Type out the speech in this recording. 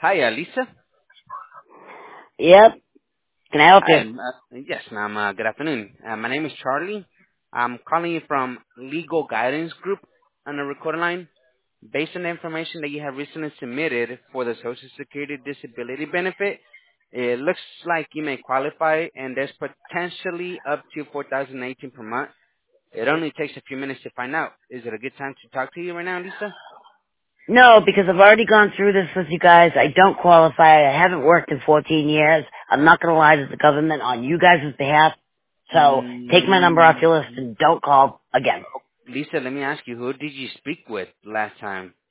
Hi, Lisa. Yep. Can I help Hi. you? Yes, ma'am. Good afternoon. My name is Charlie. I'm calling you from Legal Guidance Group on the record line. Based on the information that you have recently submitted for the Social Security Disability Benefit, it looks like you may qualify, and there's potentially up to 4,018 per month. It only takes a few minutes to find out. Is it a good time to talk to you right now, Lisa? No, because I've already gone through this with you guys. I don't qualify. I haven't worked in 14 years. I'm not going to lie to the government on you guys' behalf. So take my number off Mm, your list and don't call again. Lisa, let me ask you, who did you speak with last time?